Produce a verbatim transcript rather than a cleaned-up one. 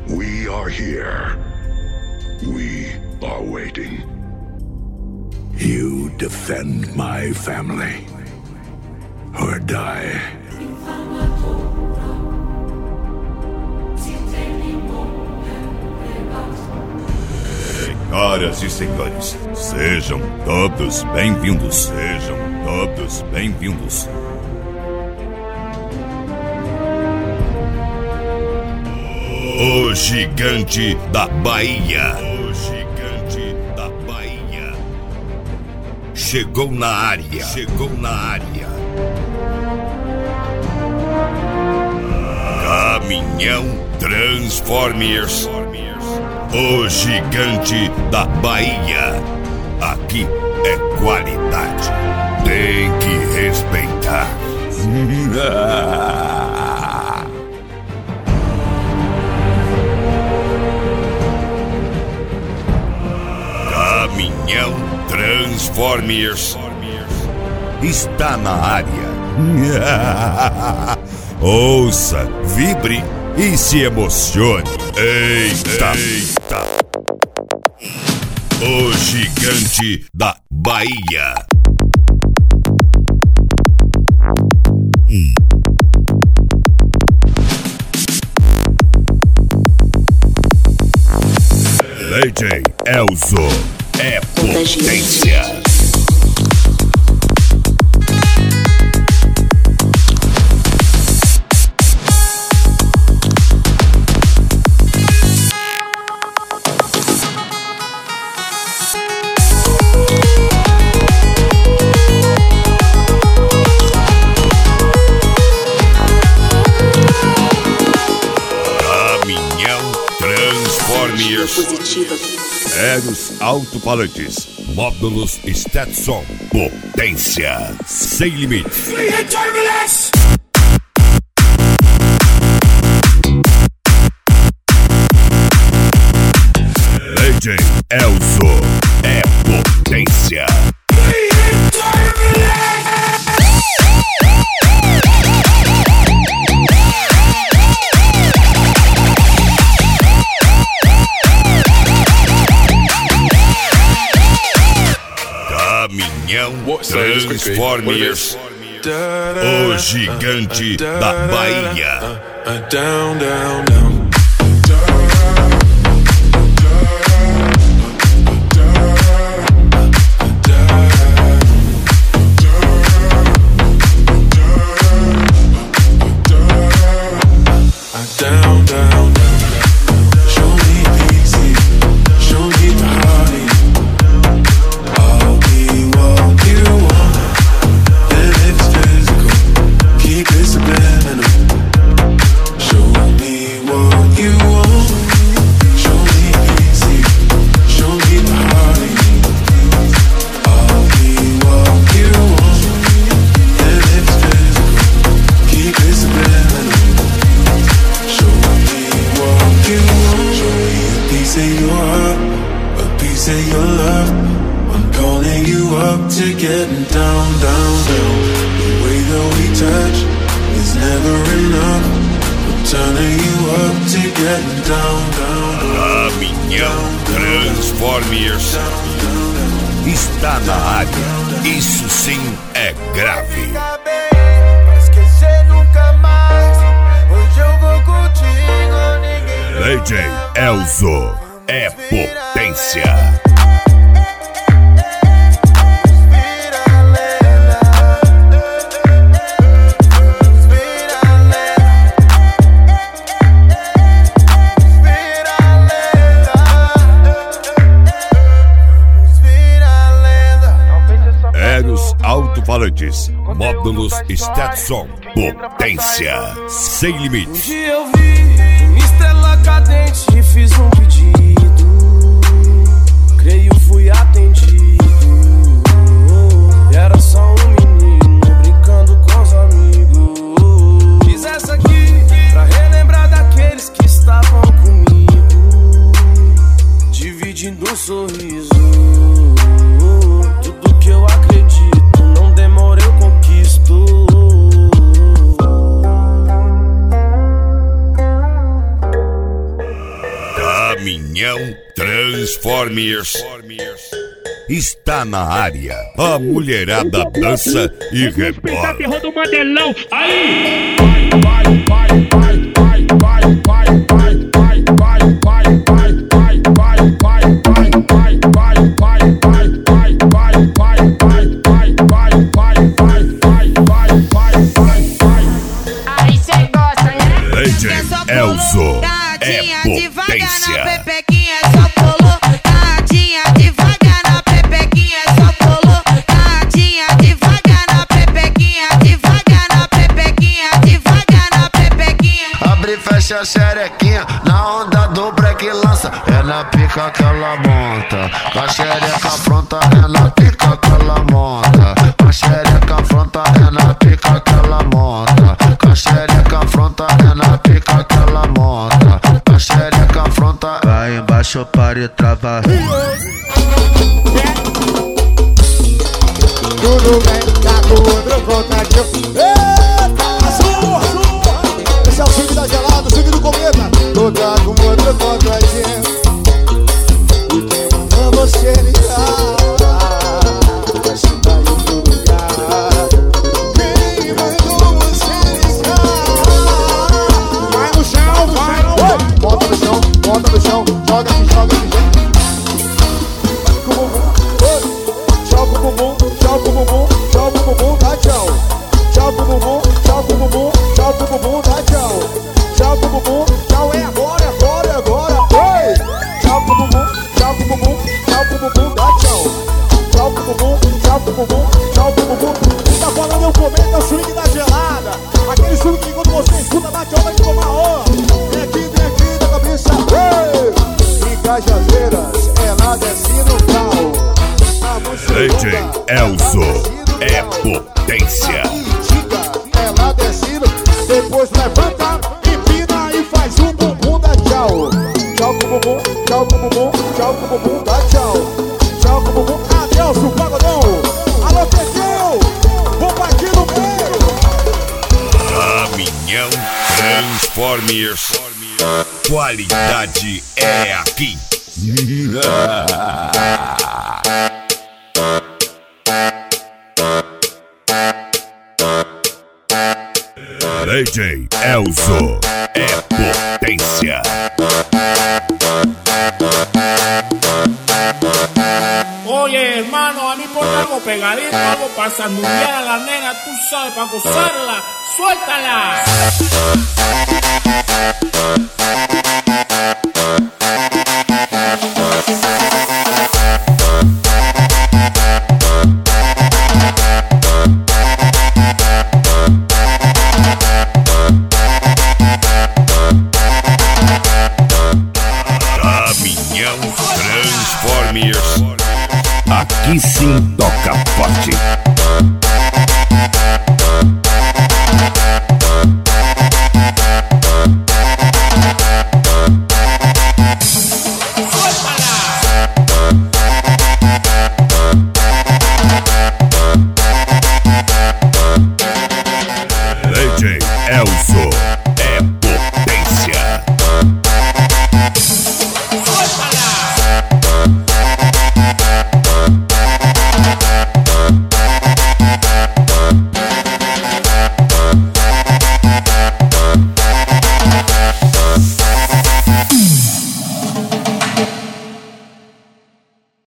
We are here. We are waiting. You defend my family, or die. Senhoras e senhores, sejam todos bem-vindos, sejam todos bem-vindos. O Gigante da Bahia. O Gigante da Bahia. Chegou na área. Chegou na área. Caminhão Transformers. O Gigante da Bahia. Aqui é qualidade. Tem que respeitar. Caminhão Transformers está na área. Ouça, vibre e se emocione. Eita! Eita! O Gigante da Bahia. Hum. D J Elzo é potência. Eros alto-falantes, módulos Stetson, potência sem limites. D J Elzo é potência. Caminhão Transformers, o Gigante da Bahia. Down, down, down. Caminhão Transformers está na área. Isso sim é grave. D J Elzo é potência. Alto-falantes, módulos Stetson, potência sem limites. Um dia eu vi uma estrela cadente e fiz um pedido. Creio fui atendido. Era só um menino brincando com os amigos. Fiz essa aqui pra relembrar daqueles que estavam comigo, dividindo um sorriso. Tudo que eu acredito, não demora, eu conquisto. Caminhão Transformers está na área. A mulherada dança e rebola. Terror do Mandelão. Aí! Aí cê gosta, né? D J Elzo é potência. Pepequinha só colou, tadinha devagar na pepequinha só colou, tadinha devagar na pepequinha, devagar na pepequinha, devagar na pepequinha. Abre e fecha a xerequinha na onda do break lança. É na pica que ela monta, com a xereca pronta. É na pica que ela monta, com a xereca pronta. É na pica que ela monta, com a xereca pronta. É na pica que ela monta, com a xereca pronta. Vai embaixo para e trava. Tudo bem, tá com outro contatinho. Eita, azul, azul. Esse é o swing da gelada, o swing do cometa. Tô tá com outro contatinho. E quem mandou você ligar? Você tá em outro lugar. Quem mandou você ligar? Vai no chão, vai, vai. Bota no chão, bota no chão. Joga aqui, joga aqui, gente. Com o bumbum, joga o bumbum, joga o bumbum, joga o bumbum, dá tchau. Joga o bumbum, joga o bumbum, joga o bumbum, dá tchau. Joga o bumbum, tchau, é agora, é agora, é agora. Oi! Joga o bumbum, joga o bumbum, joga o bumbum, dá tchau. Joga o bumbum, joga o bumbum, joga o bumbum. Quem tá falando eu comento é o swing da gelada. Aquele swing que quando você escuta bate a hora de tomar hora. Vem aqui, vem aqui da cabeça. Ei! Em Cajazeiras, ela desce no pau. D J Elzo é potência. Ela descendo, depois levanta, empina e faz um bumbum, dá tchau. Tchau com o bumbum, tchau com o bumbum, tchau com o bumbum, dá tchau. Tchau com o bumbum, adeus o pagodão. Alô, Teteu, vamos aqui no meio. Caminhão Transformers. Qualidade é aqui. D J Elzo é potência. Oye, hermano, a mí por algo pegadito, algo para sandulear a la nena, tú sabes, para gozarla. ¡Suéltala! Caminhão Transformers. Aqui sim toca forte.